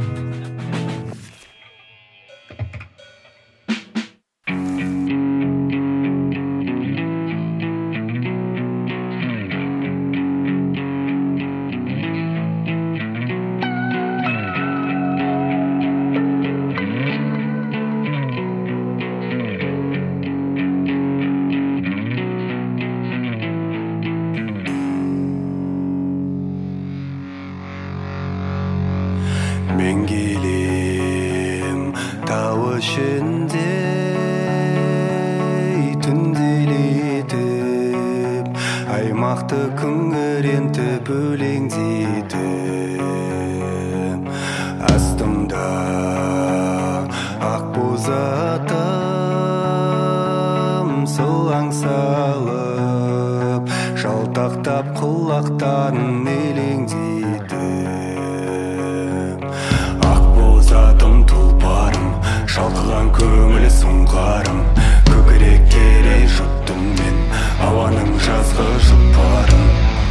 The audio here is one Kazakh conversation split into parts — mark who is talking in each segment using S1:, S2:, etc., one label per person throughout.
S1: Мен келем тау ішінде түнделетіп, аймақты күңірентіп өлеңдетіп, астымда ақ боз атым сылаң салып, жалтақтап құлақтарын елеңдетіп, шалқыған көңілі сұңқарым, көкірек керей жұттым мен ауаның жазғы жұпарын.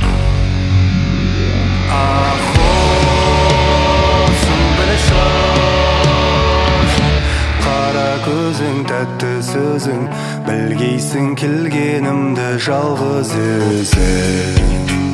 S1: Ақ olsun білі шаш, қара көзің, тәтті сөзің, білгейсің келгенімді жалғыз өзің.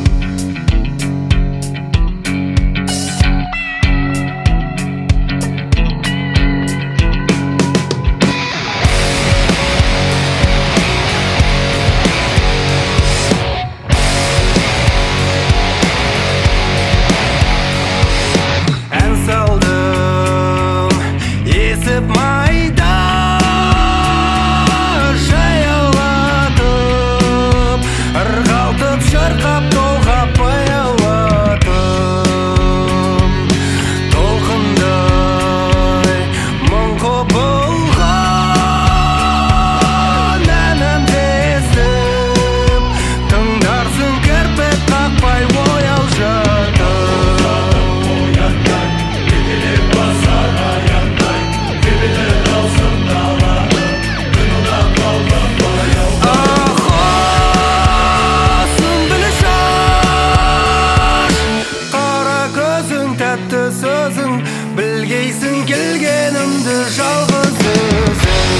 S1: Білгейсің келгенімді жалғыз өзің.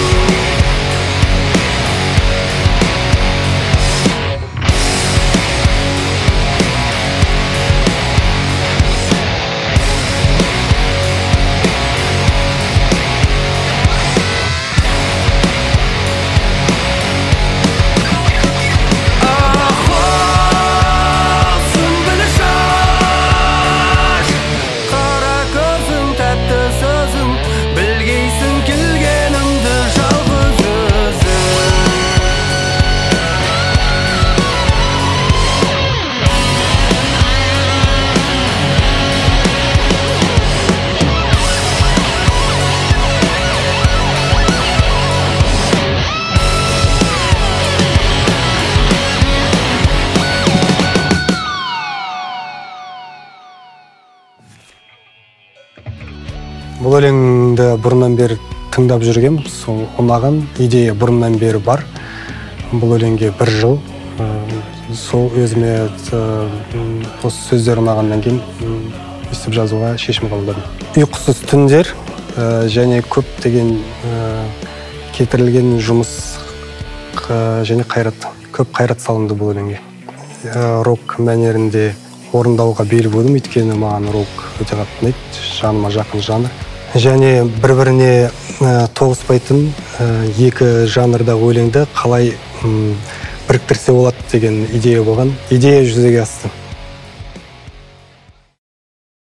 S1: Бұл өлеңді бұрыннан бері тыңдап жүргем, сол ұнаған идея бұрыннан бері бар. Бұл өлеңге 1 жыл, сол өзіме осы сөздер ұнағаннан кейін естіп жазуға шешім қабылдадым. Ұйқысыз түндер және көптеген кетірілген жұмыс және көп қайрат салынды бұл өлеңге. Рок мәнерінде орындауға бел будым, өйткені маған рок өте қатты ұнайды, жаныма жақын жанр. Және бір-біріне тоғыспайтын екі жанрдағы өлеңді қалай біріктірсе болады деген идея болған. Идея жүзеге асты.